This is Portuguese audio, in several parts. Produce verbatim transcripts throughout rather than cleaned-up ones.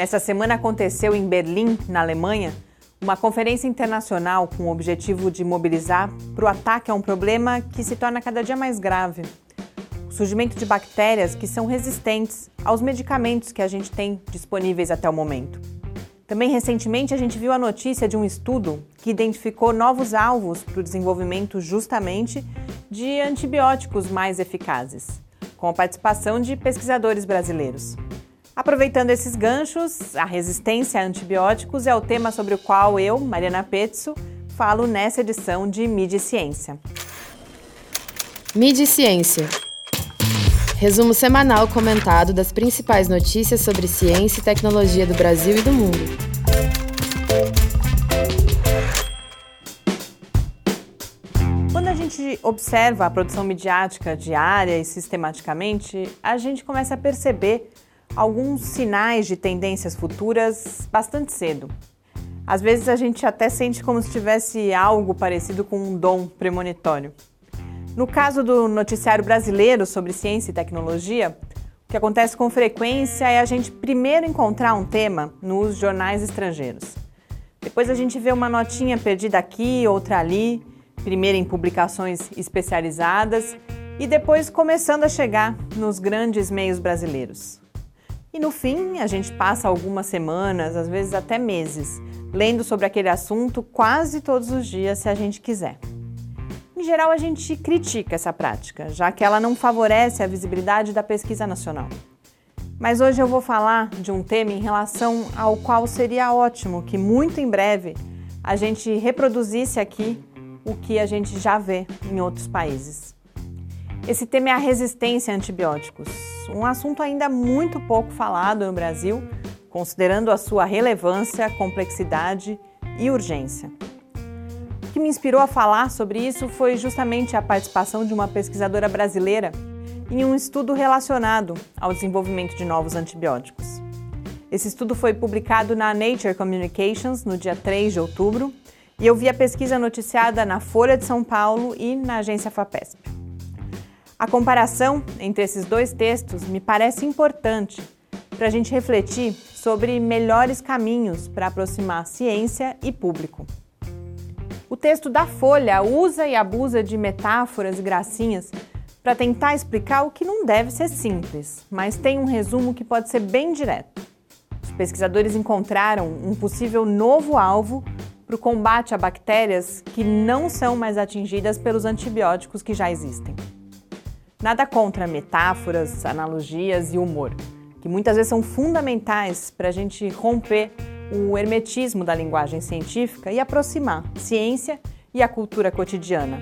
Nessa semana aconteceu em Berlim, na Alemanha, uma conferência internacional com o objetivo de mobilizar para o ataque a um problema que se torna cada dia mais grave. O surgimento de bactérias que são resistentes aos medicamentos que a gente tem disponíveis até o momento. Também recentemente a gente viu a notícia de um estudo que identificou novos alvos para o desenvolvimento justamente de antibióticos mais eficazes, com a participação de pesquisadores brasileiros. Aproveitando esses ganchos, a resistência a antibióticos é o tema sobre o qual eu, Mariana Pezzo, falo nessa edição de Mídia e Ciência. Mídia e Ciência. Resumo semanal comentado das principais notícias sobre ciência e tecnologia do Brasil e do mundo. Quando a gente observa a produção midiática diária e sistematicamente, a gente começa a perceber alguns sinais de tendências futuras bastante cedo. Às vezes a gente até sente como se tivesse algo parecido com um dom premonitório. No caso do noticiário brasileiro sobre ciência e tecnologia, o que acontece com frequência é a gente primeiro encontrar um tema nos jornais estrangeiros. Depois a gente vê uma notinha perdida aqui, outra ali, primeiro em publicações especializadas e depois começando a chegar nos grandes meios brasileiros. E no fim, a gente passa algumas semanas, às vezes até meses, lendo sobre aquele assunto quase todos os dias, se a gente quiser. Em geral, a gente critica essa prática, já que ela não favorece a visibilidade da pesquisa nacional. Mas hoje eu vou falar de um tema em relação ao qual seria ótimo que, muito em breve, a gente reproduzisse aqui o que a gente já vê em outros países. Esse tema é a resistência a antibióticos, um assunto ainda muito pouco falado no Brasil, considerando a sua relevância, complexidade e urgência. O que me inspirou a falar sobre isso foi justamente a participação de uma pesquisadora brasileira em um estudo relacionado ao desenvolvimento de novos antibióticos. Esse estudo foi publicado na Nature Communications no dia três de outubro e eu vi a pesquisa noticiada na Folha de São Paulo e na agência FAPESP. A comparação entre esses dois textos me parece importante para a gente refletir sobre melhores caminhos para aproximar ciência e público. O texto da Folha usa e abusa de metáforas e gracinhas para tentar explicar o que não deve ser simples, mas tem um resumo que pode ser bem direto. Os pesquisadores encontraram um possível novo alvo para o combate a bactérias que não são mais atingidas pelos antibióticos que já existem. Nada contra metáforas, analogias e humor, que muitas vezes são fundamentais para a gente romper o hermetismo da linguagem científica e aproximar ciência e a cultura cotidiana.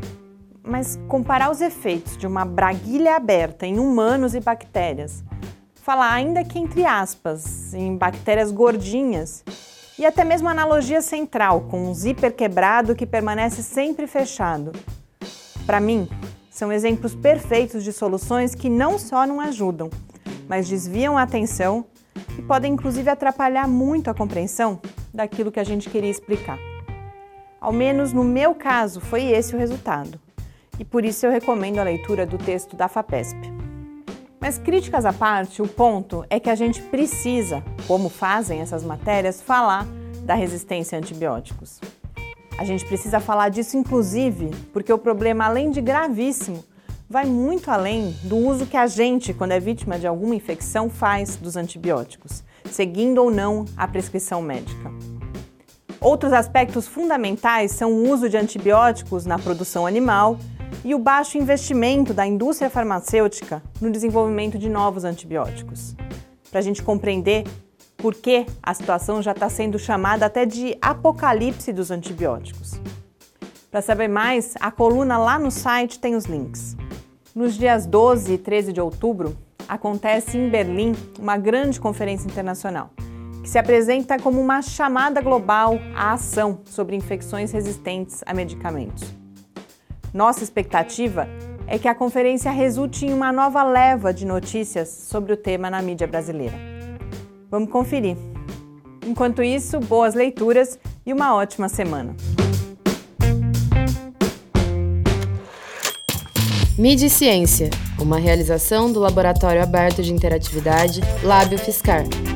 Mas comparar os efeitos de uma braguilha aberta em humanos e bactérias, falar ainda que entre aspas, em bactérias gordinhas, e até mesmo a analogia central com um zíper quebrado que permanece sempre fechado. Para mim, são exemplos perfeitos de soluções que não só não ajudam, mas desviam a atenção e podem inclusive atrapalhar muito a compreensão daquilo que a gente queria explicar. Ao menos no meu caso foi esse o resultado, e por isso eu recomendo a leitura do texto da FAPESP. Mas críticas à parte, o ponto é que a gente precisa, como fazem essas matérias, falar da resistência a antibióticos. A gente precisa falar disso, inclusive, porque o problema, além de gravíssimo, vai muito além do uso que a gente, quando é vítima de alguma infecção, faz dos antibióticos, seguindo ou não a prescrição médica. Outros aspectos fundamentais são o uso de antibióticos na produção animal e o baixo investimento da indústria farmacêutica no desenvolvimento de novos antibióticos. Para a gente compreender por que a situação já está sendo chamada até de apocalipse dos antibióticos. Para saber mais, a coluna lá no site tem os links. Nos dias doze e treze de outubro, acontece em Berlim uma grande conferência internacional, que se apresenta como uma chamada global à ação sobre infecções resistentes a medicamentos. Nossa expectativa é que a conferência resulte em uma nova leva de notícias sobre o tema na mídia brasileira. Vamos conferir. Enquanto isso, boas leituras e uma ótima semana. Mídia e Ciência, uma realização do Laboratório Aberto de Interatividade Lábio Fiscar.